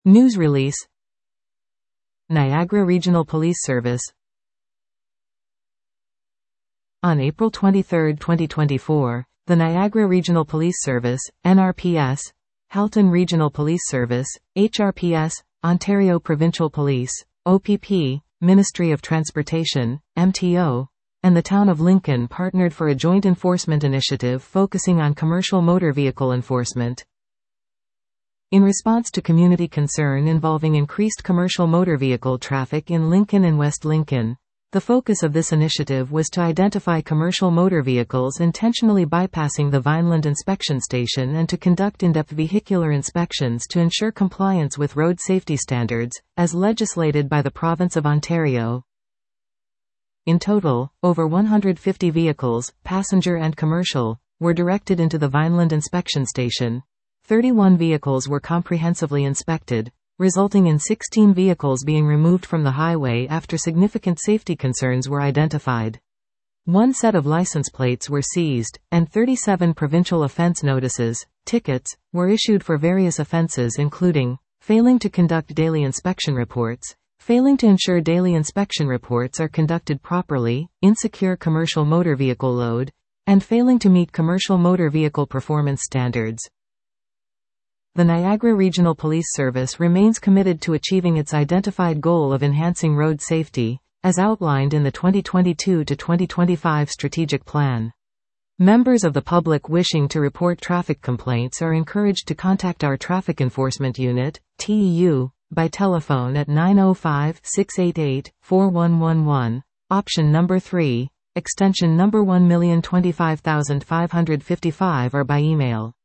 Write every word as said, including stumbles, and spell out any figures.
News release. Niagara Regional Police Service. On April twenty-third, twenty twenty-four, the Niagara Regional Police Service, N R P S, Halton Regional Police Service, H R P S, Ontario Provincial Police, O P P, Ministry of Transportation, M T O, and the Town of Lincoln partnered for a joint enforcement initiative focusing on commercial motor vehicle enforcement. In response to community concern involving increased commercial motor vehicle traffic in Lincoln and West Lincoln, the focus of this initiative was to identify commercial motor vehicles intentionally bypassing the Vineland inspection station and to conduct in-depth vehicular inspections to ensure compliance with road safety standards, as legislated by the Province of Ontario. In total, over one hundred fifty vehicles, passenger and commercial, were directed into the Vineland inspection station. thirty-one vehicles were comprehensively inspected, resulting in sixteen vehicles being removed from the highway after significant safety concerns were identified. One set of license plates were seized, and thirty-seven provincial offense notices, tickets, were issued for various offenses including failing to conduct daily inspection reports, failing to ensure daily inspection reports are conducted properly, insecure commercial motor vehicle load, and failing to meet commercial motor vehicle performance standards. The Niagara Regional Police Service remains committed to achieving its identified goal of enhancing road safety, as outlined in the twenty twenty-two to twenty twenty-five strategic plan. Members of the public wishing to report traffic complaints are encouraged to contact our Traffic Enforcement Unit, T E U, by telephone at nine oh five, six eight eight, four one one one, option number three, extension number one million twenty-five thousand five hundred fifty-five, or by email.